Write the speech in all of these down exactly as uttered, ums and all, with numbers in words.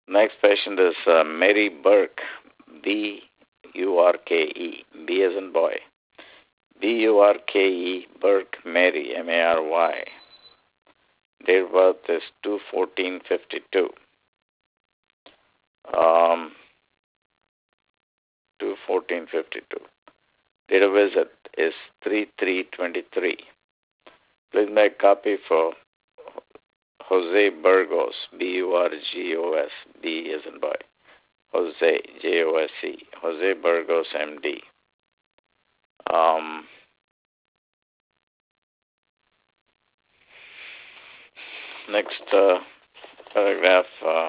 Next patient is uh, Mary Burke, B U R K E, B as in boy. B U R K E, Burke Mary, M A R Y. Date of birth is two fourteen fifty-two. Um, two fourteen fifty-two. Date of visit is three three twenty-three. Please make copy for Jose Burgos, B U R G O S, B as in boy. Jose, J O S E, Jose Burgos, M D. Um, next uh, paragraph. Uh,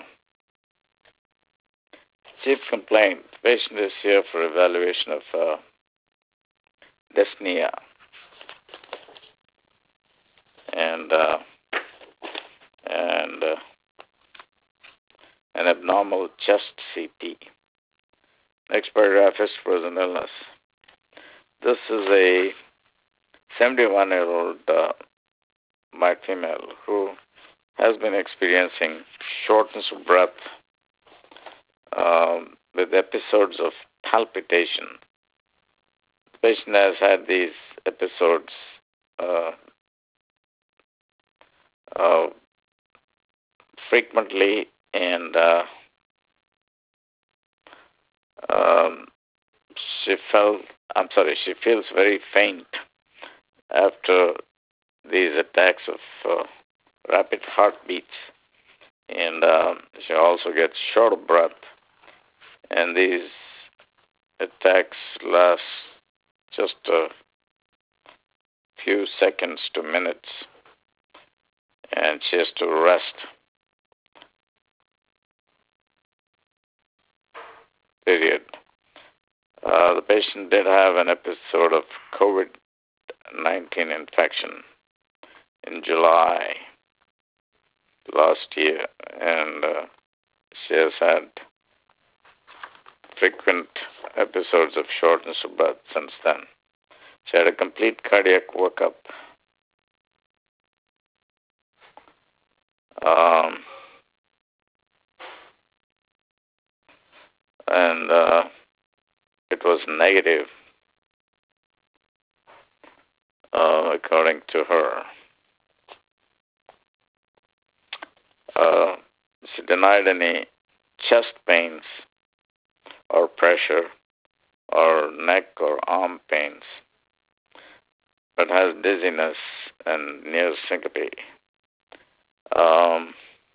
Chief complaint. The patient is here for evaluation of uh, dyspnea and uh, and uh, an abnormal chest C T. Next paragraph is present illness. This is a seventy-one-year-old uh, white female who has been experiencing shortness of breath um, with episodes of palpitation. The patient has had these episodes uh, uh, frequently, and uh, um, she felt, I'm sorry, she feels very faint after these attacks of uh, rapid heartbeats, and uh, she also gets short of breath, and these attacks last just a few seconds to minutes, and she has to rest. Period. Uh, the patient did have an episode of COVID nineteen infection in July last year, and uh, she has had frequent episodes of shortness of breath since then. She had a complete cardiac workup. Um, and uh, it was negative, uh, according to her. Uh, she denied any chest pains or pressure or neck or arm pains, but has dizziness and near syncope. Um,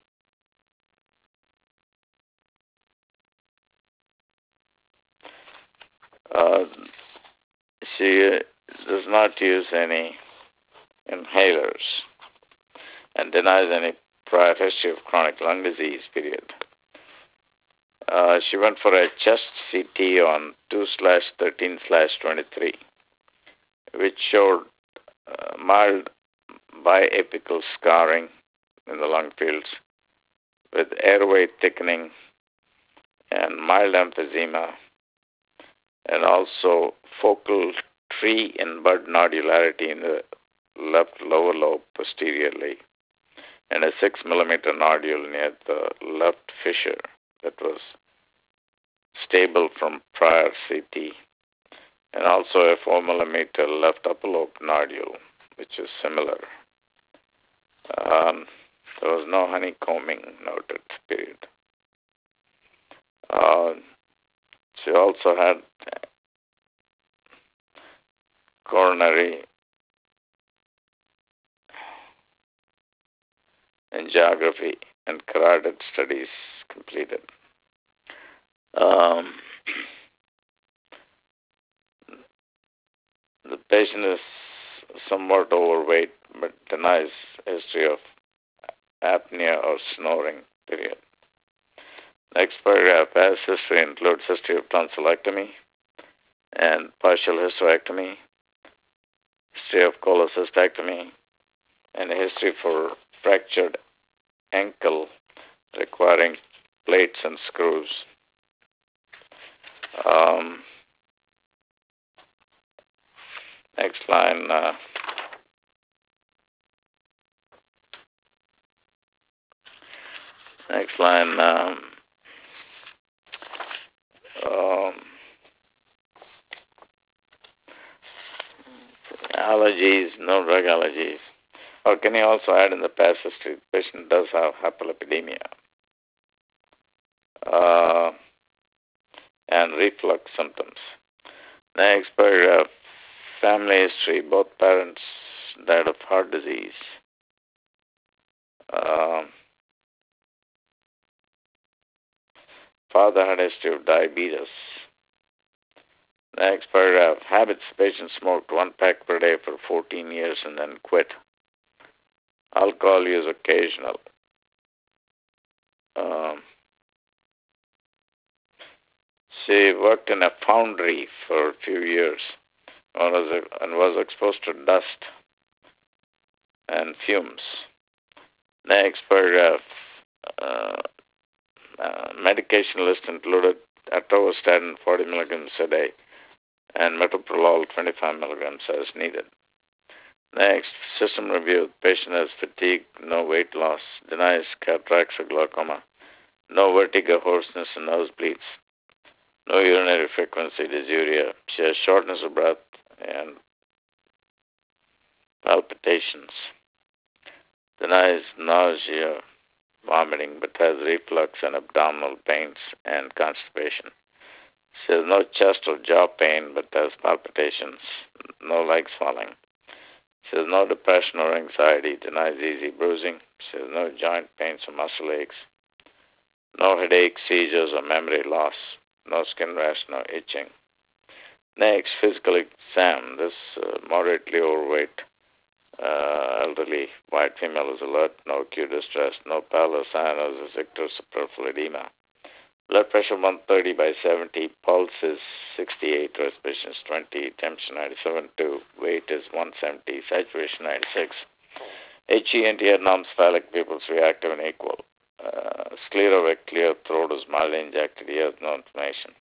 uh, she does not use any inhalers and denies any prior history of chronic lung disease, period. Uh, she went for a chest C T on two slash thirteen slash twenty-three, which showed uh, mild biapical scarring in the lung fields with airway thickening and mild emphysema, and also focal tree and bud nodularity in the left lower lobe posteriorly, and a six millimeter nodule near the left fissure that was stable from prior C T, and also a four millimeter left upper lobe nodule, which is similar. Um, there was no honeycombing noted, period. Uh, she also had coronary angiography and carotid studies completed. Um, the patient is somewhat overweight but denies history of apnea or snoring, period. Next paragraph, as history includes history of tonsillectomy and partial hysterectomy, history of cholecystectomy, and a history for fractured ankle requiring plates and screws. Um, next line. Uh, next line. Um, allergies, no drug allergies. Or can you also add in the past history, the patient does have hyperlipidemia uh, and reflux symptoms. Next paragraph, family history, both parents died of heart disease. Um, father had a history of diabetes. Next paragraph, habits, patient smoked one pack per day for fourteen years and then quit. Alcohol use occasional. Um, she worked in a foundry for a few years and was, and was exposed to dust and fumes. Next paragraph, uh, uh, medication list included atorvastatin forty milligrams a day and metoprolol twenty-five milligrams as needed. Next, system review. Patient has fatigue, no weight loss, denies cataracts or glaucoma, no vertigo, hoarseness, and nosebleeds, no urinary frequency, dysuria. She has shortness of breath and palpitations. Denies nausea, vomiting, but has reflux and abdominal pains and constipation. She has no chest or jaw pain, but has palpitations, no leg swelling. She has no depression or anxiety, denies easy bruising. She has no joint pains or muscle aches, no headache, seizures, or memory loss, no skin rash, no itching. Next, physical exam. This uh, moderately overweight uh, elderly white female is alert, no acute distress, no pallor, cyanosis, icterus, or peripheral edema. Blood pressure one thirty by seventy, pulse is sixty-eight, respiration is twenty, temperature ninety-seven point two, weight is one seventy, saturation ninety-six. H E N T non-cephalic pupils reactive and equal. Uh, sclerovic, clear throat is mildly injected, ears no inflammation.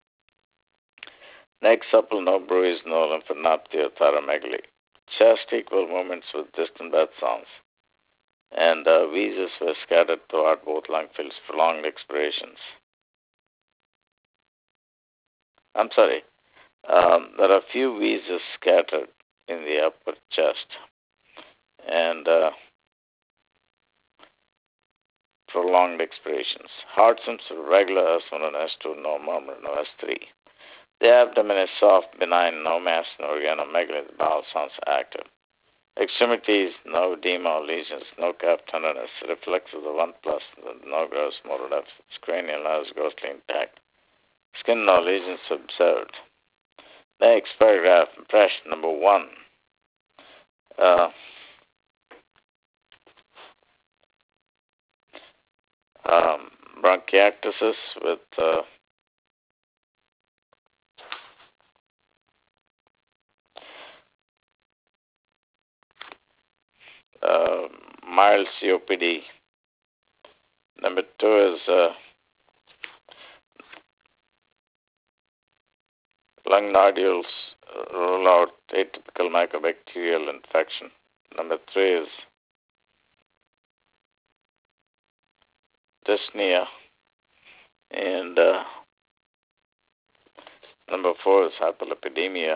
Neck supple, no bruise, no lymphadenopathy or thyromegaly. Chest equal movements with distant breath sounds. And uh, wheezes were scattered throughout both lung fields, prolonged expirations. I'm sorry, um, there are few wheezes scattered in the upper chest. And uh, prolonged expirations. Heart symptoms regular S one and S two, no murmur, no S three. The abdomen is soft, benign, no mass, no organomegaly. The bowel sounds active. Extremities, no edema or lesions, no calf tenderness. Reflexes of one plus, no gross motor deficits. Cranial nerves ghostly intact. Skin no lesions observed. Next paragraph, impression number one. Uh, um, bronchiectasis with uh, uh, mild C O P D. Number two is uh, lung nodules uh, rule out atypical mycobacterial infection. Number three is dyspnea. And uh, number four is hyperlipidemia.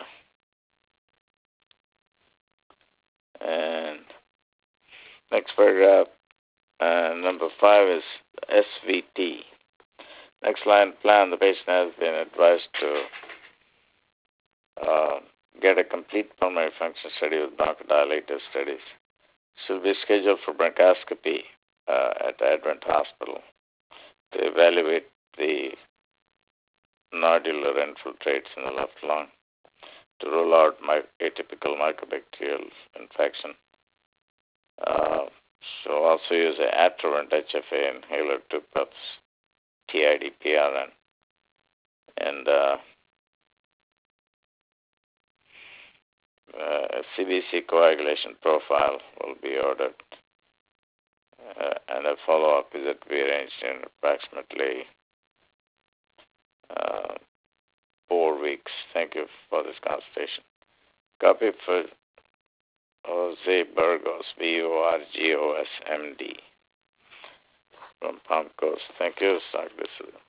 And next paragraph, uh, number five is S V T. Next line, plan. The patient has been advised to uh, get a complete pulmonary function study with bronchodilator studies. She'll be scheduled for bronchoscopy uh, at Advent Hospital to evaluate the nodular infiltrates in the left lung to rule out my atypical mycobacterial infection. Uh, she'll also use an Atrovent H F A inhaler, two puffs, T I D P R N. And uh, uh, a C B C coagulation profile will be ordered. Uh, and a follow-up visit will be arranged in approximately uh, four weeks. Thank you for this consultation. Copy for Jose Burgos, B O R G O S M D, from Palm Coast. Thank you, Doctor D'Souza.